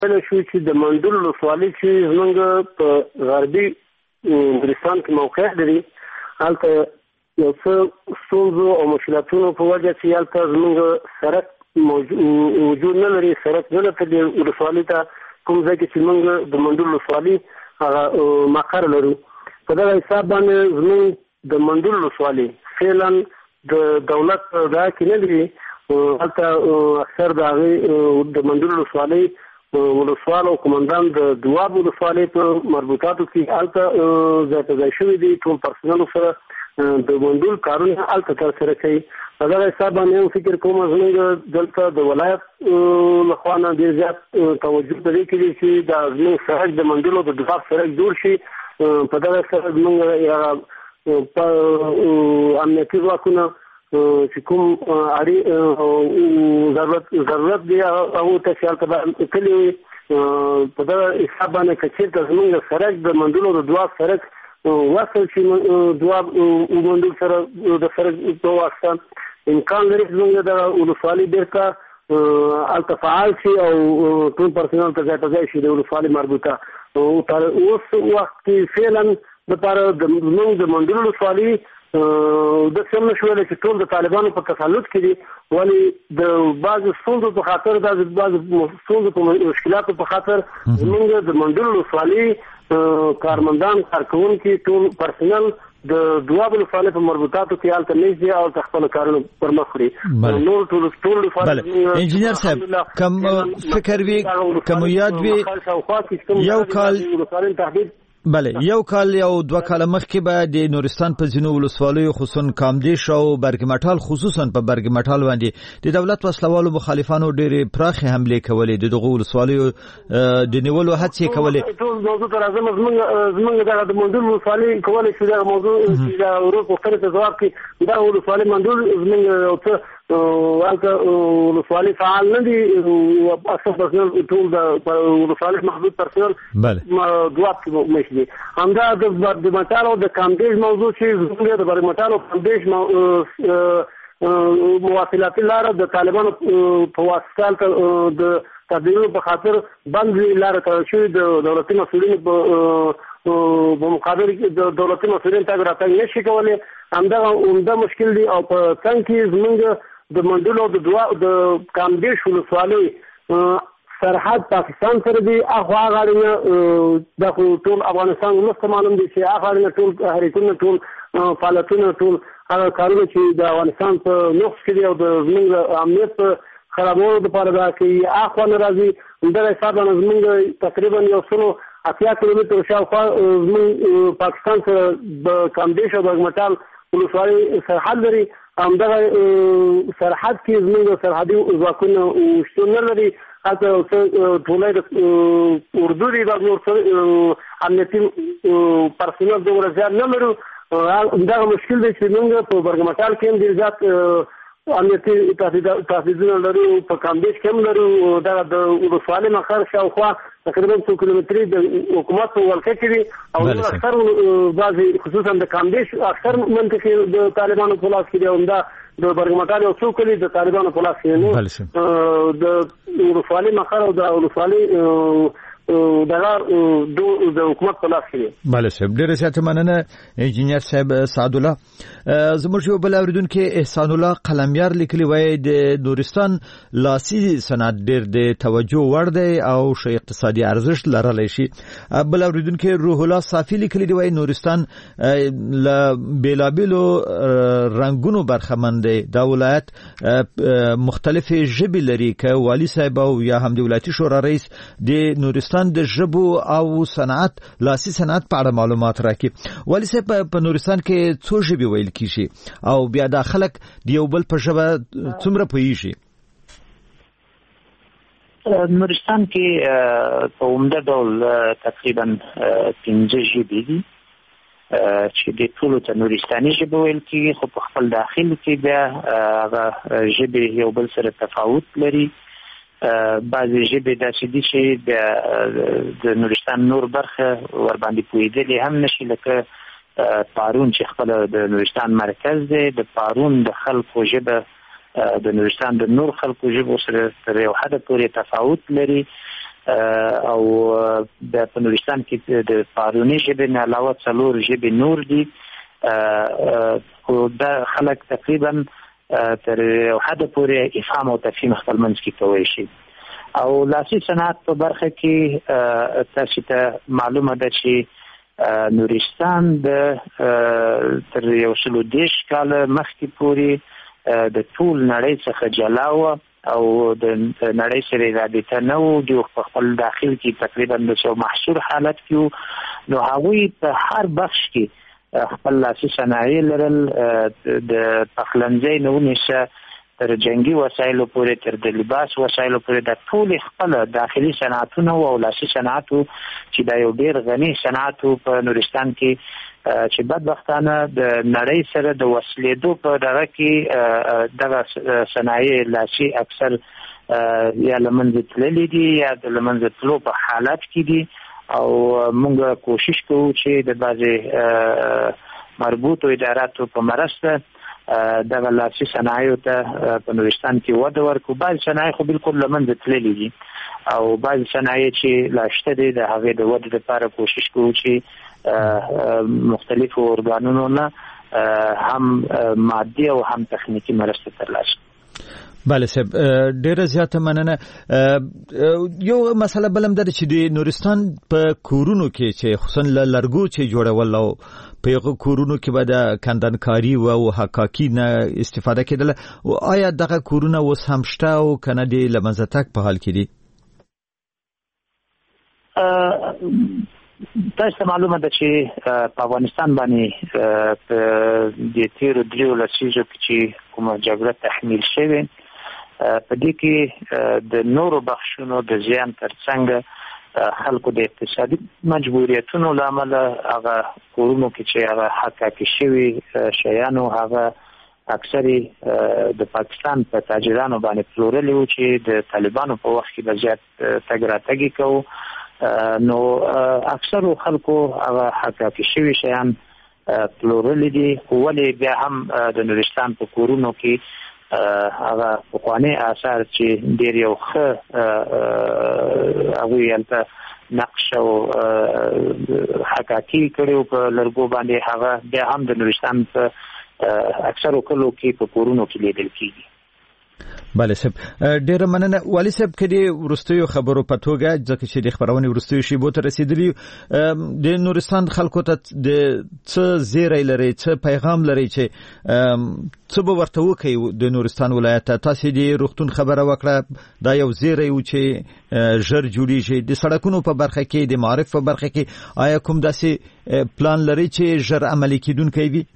کله شو چې د منډول ولسوالۍ چې زمونږ په غربي نورستان کې موقعیت لري هلته یو څه ستونزو او مشکلاتونو په وجه چې هلته زمونږ سړک وجود نه لري، سړک نه لري د ولسوالۍ ته کوم ځای کې چې موږ د منډول ولسوالۍ هغه مقر لرو. په دغه حساب باندې زمونږ د منډول ولسوالۍ فعلا د دولت دا کې نه لري. هلته اکثر د هغې د منډول ولسوالۍ ولسوال او قومندان د دواب ولسوالۍ په مربوطاتو کې هلته ځای په ځای شوي دي. ټول پرسنلو سره د منډول کارونه هلته ترسره کوي. په دغه حساب باندې هم فکر کوم زموږ دلته د ولایت لخوا نه ډېر زیات توجه په دې کې دی چې دا زموږ سړک د منډول او د دواب سړک جوړ شي. په دغه سره زموږ په امنیتي ځواکونه چې کوم ضرورت دی هغو ته چې هلته کلي وي. په دغه حساب باندې که چېرته زموږ سړک د منډول او د دواب سړک وصل شي دواب منډول سره د سړک په واسطه امکان لري چې زموږ د ولسوالۍ بېرته هلته فعال شي او ټول پرسنل ته ځای په ځای شي د ولسوالۍ مربوطه. تر اوس وخت کې فعلا دپاره زموږ د منډول ولسوالۍ د څه نه شولی چې ټول د طالبانو په تسلط کې دي، ولې د بعضو ستونزو په خاطر د بعضو ستونزو په مشکلاتو په خاطر زموږ د منډول ولسوالۍ کارمندان کارکوونکي ټول پرسنل د دواب ولسوالۍ په مربوطاتو کې هلته نږدې او هلته خپل کارونه پر مخ وړي. نور ټول انجینر صاحب کوم فکر وي کوم یاد وي یو کال بله یو کال یا دوه کال مخکې به د نورستان په ځینو ولسوالیو خصوصا کامدیش او برګمټال خصوصا په برګمټال باندې د دولت وسلوالو مخالفانو ډېرې پراخې حملې کولې د دغو ولسوالیو د نیولو هڅې کولې. ټول موضوع ته راځم. زموږ دغه د منډول ولسوالۍ کولی شو دغه موضوع چې د ورور پوښتنې ته ځواب کړي. دا ولسوالۍ منډول زموږ یو څه هلته ولسوالۍ فعال نه دي، اکثر پرسنل ټول د ولسوالۍ محدود پرسنل دواب کې مشي دي. همدا د برګمټال او د کامدیش موضوع چې زموږ د برګمټال او کامدیش مواصلاتي لاره د طالبانو په واسطه د تبدیلونو په خاطر بند لاره تړل شوې. د دولتي مسؤلینو په مقابل کې د دولتي مسؤلین تګ راتګ نشي کولی. همدغه عمده مشکل دی. او په څنګ کې زموږ د منډول او د کامدیش ولسوالۍ سرحد پاکستان سره دی. اخوا غاړې د ټول افغانستان ولس معلوم دي چې اخوا غاړې ټول حرکتونه ټول فعالیتونه ټول هغه کارونه چې د افغانستان په نقص کې دي او د زموږ امنیت په خرابولو دپاره دا کوي اخوا نه راځي. همدغه حساب باندې زموږ تقریبا 180 کیلومتره شاوخوا زموږ پاکستان سره د کامدیش او برګمټال ولسوالۍ سرحد لري. همدغه سرحد کې زموږ سرحدي ځواکونه شتون نه لري. هلته ټولۍ د اردو دی د امنیتي پرسنل دومره زیات نه لرو. همدغه مشکل دی چې موږ په برګمټال کې هم ډېر زیات امنیتي تهدیدونه لرو، په کامدیش کې هم لرو. دغه د ولسوالۍ مقر شاوخوا تقریبا 2 کیلومتري د حکومت په ولکه کې دي او اکثر بعضې خصوصا د کامدیش اکثر منطقې د طالبانو په لاس کې دي. همدا د برګمټال یو څو کلي د طالبانو په لاس کې نو د ولسوالۍ مقر او د ولسوالۍ دغه د حکومت په لاس کې دي. بله صاحب ډېره زیاته مننه انجینر صاحب سعد الله. زموږ یو بل اورېدونکی احسان الله قلمیار لیکلي وایي د نورستان لاسي صنعت ډېر د توجه وړ دی او ښه اقتصادي ارزښت لرلی شي. بل اورېدونکی روح الله صافي لیکلي دی وایي نورستان له بېلابېلو رنګونو برخمن دی. دا ولایت مختلفې ژبې لري. که والي صاحب او یا هم د ولایتي شورا رئیس د نورستان د ژبو او صنعت لاسي صنعت په اړه معلومات راکړي. والي صاحب په نورستان کې څو ژبې ویل کیږي او بیا دا خلک د یو بل په ژبه څومره پوهیږي؟ نورستان کې په عمده ډول تقریبا 15 ژبې دي چې د ټولو ته نورستاني ژبه ویل کیږي، خو په خپل داخل کې بیا هغه ژبې یو بل سره تفاوت لري. بعضې ژبې داسې دي چې د نورستان نور برخه ورباندې پوهېدلی هم نشي، لکه پارون چې خپله د نورستان مرکز دی. د پارون د خلکو ژبه د نورستان د نور خلکو ژبو سره تر یو حده پورې تفاوت لري. او د نورستان کې د پارونی ژبې نه علاوه 4 ژبې نور دي او دا خلک تقریبا تر حد پورې افهام او تفهیم خپل منځ کې کوي شي او لاسي صنعت په برخه کې تاسو ته معلومه ده چې نورستان د تر 110 کال مخکې پورې د ټول نړۍ څخه جلا و او د نړۍ سره رابطه نه و د خپل داخل کې تقریبا د محصور حالت کې نو هغوی په هر بخش کې خپل لاسي صنایع لرل د پخلنځي نه ونیسه تر جنگي وسایلو پورې تر د لباس وسایلو پورې د ټول خپل داخلي صنعتونه او لاسي صنعتو چې دا یو ډیر غني صنعت په نورستان کې چې بدبختانه د نړۍ سره د وسلیدو په دغه کې دغه صنایع لاسي اکثر یا لمنځه تللي دي یا د لمنځه تلو په حالت کې دي او موږ کوشش کوو چې د بعضې مربوطو اداراتو په مرسته دغه لاسي صنایعو ته په نورستان کې وده ورکړو. بعضې صنایع خو بالکل لمنځه تللي دي او بعضې صنایع چې لا شته دي د هغې د ودې لپاره کوشش کوو چې مختلفو ارګانونو نه هم مادي او هم تخنیکی مرسته ترلاسه. بله صاحب ډیره زیاته مننه. یو مسله بلم ده چې د نورستان په کورونو کې چې خصوصا لرګو چې جوړول او په کورونو کې به د کندنکاری او حکاکی نه استفاده کېدله او آیا دغه کورونه اوس هم شته او کنه د لمنځه په حال کې دي؟ تاسو معلومه ده چې په افغانستان باندې د تیرو 3 لسیزو چې کومه جګړه تحمیل شوه په دې کې د نورو بخښونو د زیان ترڅنګ خلکو د اقتصادي مجبوریتونو لامل هغه کورونو کې چې هغه حکاکی شوی شیانو هغه اکثری د پاکستان په تاجرانو باندې پلورلي و چې د طالبانو په وخت کې د زیات تګ راتګ کوو نو اکثر خلکو هغه حکاکی شوی شیان پلورلي دي ولې بیا هم د نورستان په کورونو کې هغه پخوانی آثار چې ډیر یو ښه هغوی هلته نقش او حکاکی کړي په لرګو باندې هغه بیا هم د نورستان په اکثرو کلو کې په کورونو کې لیدل کېږي. بله صاحب ډیره مننه. والی صاحب کدی ورستیو خبرو په توګه ځکه چې د خبرونې ورستیو شیبو ته رسیدلی د نورستان خلکو ته د څه زیری لري څه پیغام لري چې څه به ورته وکړي د نورستان ولایت تاسو د روغتون خبره وکړه دا یو زیری و چې ژر جوړیږي د سړکونو په برخه کې د معرف په برخه کې آیا کوم داسې پلان لري چې ژر عملي کیدونکی وي؟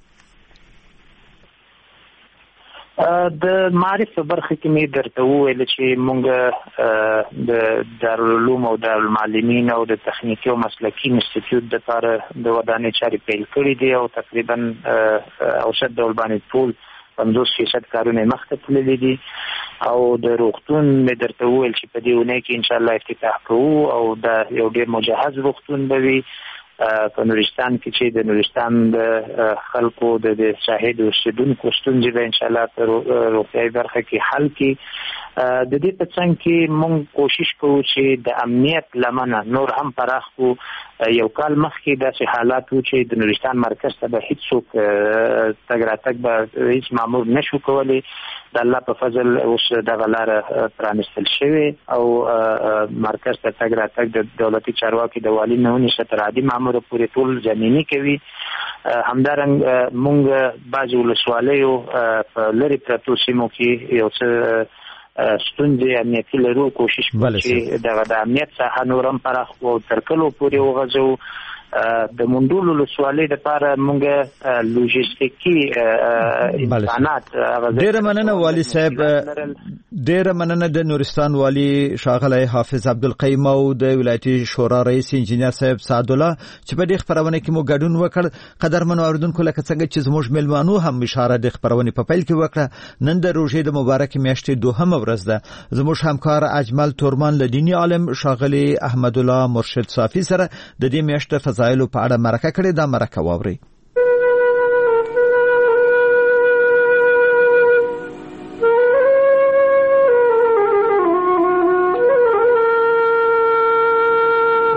د معرف په برخه کې مې درته وویل چې مونږ د دارالعلوم او دارالمعلمین او د تخنیکي او مسلکي انسټیټیوټ لپاره د ودانۍ چارې پیل کړې دي او تقریبا اوسط ډول باندې ټول 50% کارونه مخته تللي دي او د روغتون مې درته وویل چې په دې اونۍ کې ان شاء الله افتتاح کوو او دا یو ډېر مجهز روغتون به وي په نورستان کې چې د نورستان د خلکو د شاهد اوسیدونکو ستونزې به ان شاء الله په روغتیايي برخه کې حل کړي. د دې په څنګ کې موږ کوشش کوو چې د امنیت لمنه نور هم پراخ کړو. یو کال مخکې داسې حالات و چې د نورستان مرکز ته به هیڅوک تګ راتګ به هیڅ مامور نشو کولی. د الله په فضل اوس دغه لاره پرانستل شوې او مرکز ته تګ راتګ د دولتي چارواکي د والي نه ونیسه تر عادي مامور پورې ټول ضمیني کوي. همدارنګه موږ بعضې ولسوالیو په لرې پرتو سیمو کې یو څه ستونزې امنیتي لرو کوشش کوو چې دغه د امنیت ساحه نور هم پراخ او تر کلو پورې وغځوو. د منډول ولسوالۍ لپاره موږ لوجستیکي امکانات ډېره مننه والي صاحب. ډېره مننه د نورستان والي ښاغلی حافظ عبدالقیوم او د ولایتي شورا رئیس انجینر صاحب سعد الله چې په دې خپرونه کې مو ګډون وکړ. قدرمنو اوریدونکو لکه څنګه چې زموږ میلمانو هم اشاره د خپرونې په پیل کې وکړه نن د روژې د مبارکې میاشتې 2مه ورځ ده. زموږ همکار اجمل تورمان له دیني عالم ښاغلي احمد الله مرشد صافي سره د دې میاشتې فضایلو په اړه مرکه کړې. دا مرکه واورئ.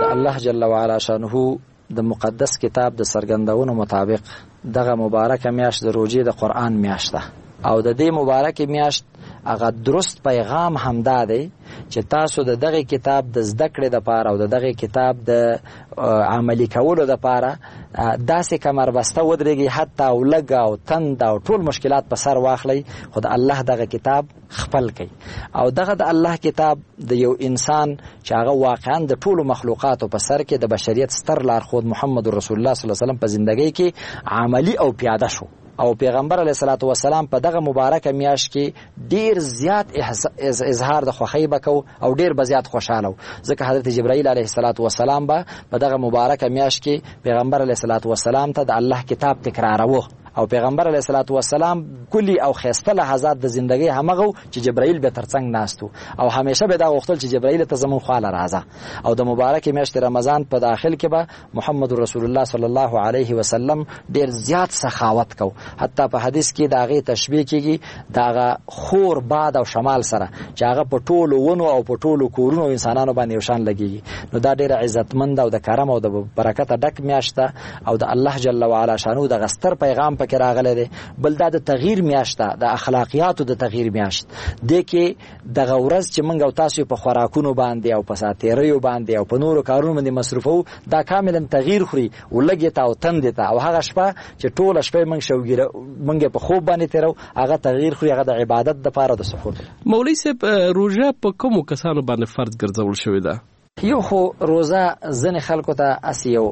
الله جل وعلا شانه د مقدس کتاب د سرګندونو مطابق دغه مبارکه میاشت د روزې د قرآن میاشت ده او د دې مبارکه میاشت هغه درست پیغام همدا دی چې تاسو د دغه کتاب د زده کړې لپاره او د دغه کتاب د عملی کولو لپاره داسې کمر بسته ودرېږي حتی او لږ او تند او ټول مشکلات په سر واخلئ خو د الله دغه کتاب خپل کړئ او دغه د الله کتاب د یو انسان چې هغه واقعا د ټولو مخلوقاتو په سر کې د بشریت ستر لارښود محمد رسول الله صلی الله علیه وسلم په زندګۍ کې عملی او پیاده شو او پیغمبر علیه الصلاۃ والسلام په دغه مبارکه میاشت کې ډیر زیات اظهار د خوښۍ وکاو او ډیر بزیات خوشاله ځکه حضرت جبرائیل علیه الصلاۃ والسلام په دغه مبارکه میاشت کې پیغمبر علیه الصلاۃ والسلام ته د الله کتاب تکراروه او پیغمبر علیه الصلاۃ والسلام کلی او خسته لحظات د زندګۍ همغه چې جبرائیل به ترڅنګ ناستو او همیشه به دا غوښتل چې جبرائیل ته زمون خواله راځه او د مبارک میاشت رمضان په داخل کې به محمد رسول الله صلی الله علیه وسلم ډیر زیات سخاوت کو حتی په حدیث کې داغه تشبیه کیږي داغه خور باد او شمال سره چې هغه په ټولو ونو او په ټولو کورونو انسانانو باندې وشان لګیږي نو دا ډیر عزتمند او د کرم او د برکت ډک میاشت او د الله جل وعلا شانو د غستر پیغام پکې راغلی دی بل دا د تغییر میاشت ده د اخلاقیاتو د تغییر میاشت دی کې دغه ورځ چې موږ او تاسو په خوراکونو باندې او په ساتیریو باندې او په نورو کارونو باندې مصرفو دا کاملا تغییر خوري ولګي تا او تند ته او هغه شپه چې ټول شپه موږ شوګیره موږ په خوب باندې تیرو هغه تغییر خوري هغه د عبادت د لپاره د سحور مولوی صاحب روزه په کوم کسانو باندې فرض ګرځول شوی ده یو خو روزه ځنې خلکو ته اس یو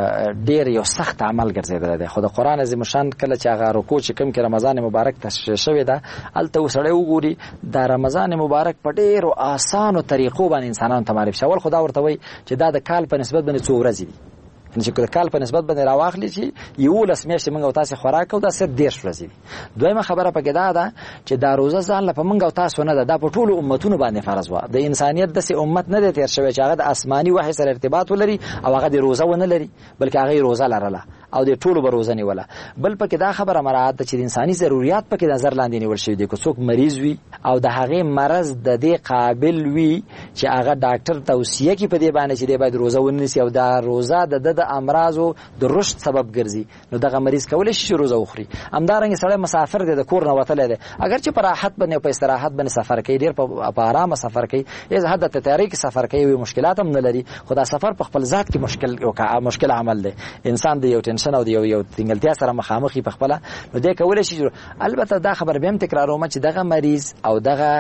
ډیر یو سخت عمل ګرځیدل دی خو د قران عظیم شان کله چې هغه رکوع چې کوم کې رمضان مبارک تشریح شوی ده الته وسړی وګوري د رمضان مبارک په ډیرو آسانو طریقو باندې انسانانو ته معرفي شول خدا ورته وای چې دا د کال په نسبت باندې 2 ورځې دي چې د کال په نسبت باندې راواخلي چې یو لسمیاشتې موږ او تاسو خوراک او دا 10 ورځې دویمه خبره پکې دا چې دا روزه ځان له موږ او تاسو نه ده په ټولو امتونو باندې فرض و د انسانيت د امت نه دی تیر شوی چې هغه د آسماني وحي سره ارتباط ولري او هغه د روزه ونه لري بلکې هغه روزه لرله او د ټولو به روزه نیوله بل پکې دا خبره مراعات چې د انساني ضرورت پکې نظر لاندې نیول شوی دی که څوک مریض وي او د هغه مرز د دې قابل وي چې هغه ډاکټر توصیه کوي په دې باندې چې دی باید روزه ونیسي او دا روزه د امراضو د رشد سبب ګرځي نو دغه مریض کولای شي روزه وخوري همدارنګه سړی مسافر دی د کور نه وتلی دی اگر چې په راحت باندې او په استراحت باندې سفر کوي ډیر په آرام سفر کوي از حد ته تاریخ سفر کوي مشکلات هم نه لري خدا سفر په خپل ذات کې مشکل عمل دی انسان دی یو ټینشن او یو تنګلتیا سره مخامخي په خپل نو دی کولای شي البته دا خبر به هم تکراروم چې دغه مریض او دغه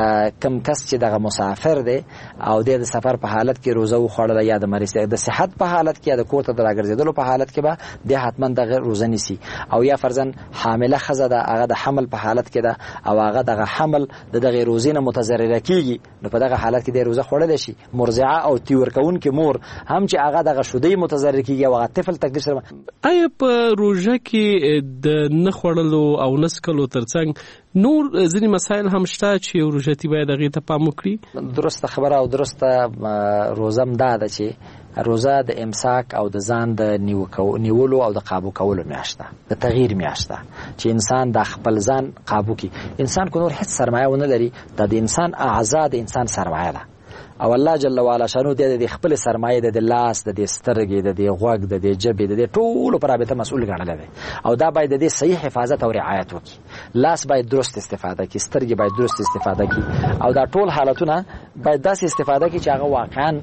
کم کس چې دغه مسافر دی او د سفر په حالت کې روزه وخوړل یا د مریض د صحت په حالت کې د کور ته راګرځیدلو په حالت کې به د حتما دغه روزه نیسي او یا فرضاً حامله خزه ده هغه د حمل په حالت کې ده او هغه دغه حمل دغه روزې نه متضرره کیږي نو په دغه حالت کې د روزه خوړل شي مرضعه او تیور کون کې مور هم چې هغه دغه شودې متضرر کیږي او هغه طفل تکلیف سره آیا په روزه کې د نه خوړلو او نسکلو ترڅنګ نور ځینې مسایل هم شته چې روزتي باید هغې ته پام وکړي درسته خبره او درسته روزه هم دا ده چې روزه د امساک او د ځان د نیولو او د قابو کولو میاشت ده د تغییر میاشت ده چې انسان د خپل ځان قابو کی انسان کو نور هیڅ سرمایه ونه لري د انسان اعضاء د انسان سرمایه ده او الله جل وعلا شانو د خپل سرمایه د لاس د سترګې د غوږ د جبې د ټولو پر رابطه مسؤل ګڼل دی او دا باید د صحیح حفاظت او رعایت وکړي لاس باید درست استفاده کړي سترګې باید درست استفاده کړي او دا ټول حالتونه باید داسې استفاده کړي چې هغه واقعا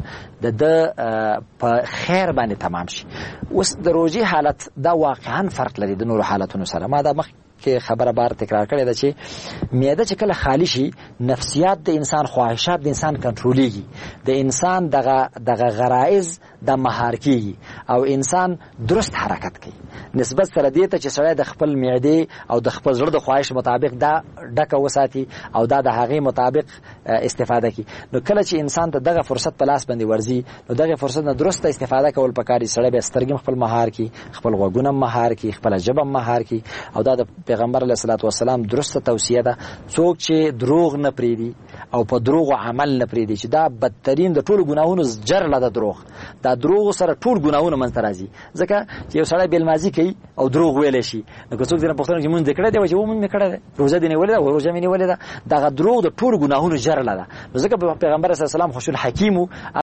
د په خیر باندې تمام شي اوس د روزي حالت دا واقعا فرق لري د نورو حالتونو سره ما دا مخ کې خبره بار تکرار کړې ده چې معده چې کله خالی شي نفسیات د انسان خواهشات د انسان کنټرولېږي د انسان دغه غرایز د مهار کیږي او انسان درست حرکت کوي نسبت سره دې ته چې سړی د خپل معده او د خپل زړه د خواهش مطابق دا ډکه وساتي او دا د هغې مطابق استفاده کوي نو کله چې انسان ته دغه فرصت په لاس باندې ورځي نو دغه فرصت نه درسته استفاده کول پکاري سړی به سترګې خپل مهار کوي خپل غوږونه مهار کوي خپل ژبه مهار کوي او دا د پیغمبر علیه الصلاۃ والسلام درسته توصیه ده څوک چې دروغ نه پریدي او په دروغ عمل نه پریدي چې دا بدترین د ټولو ګناهونو جرله ده دروغ دا دروغ سره ټول ګناهونه منځ راځي ځکه چې یو سړی بل مازی کوي او دروغ ویل شي نو که څوک دې پوښتنه کوي مونږ دکړه دی چې مونږ میکړه ده روزه دې نه ولې ده روزه مې نه ولې ده دا دروغ د ټول ګناهونو جرله ده ځکه پیغمبر صلی الله علیه وسلم خوشل حکیم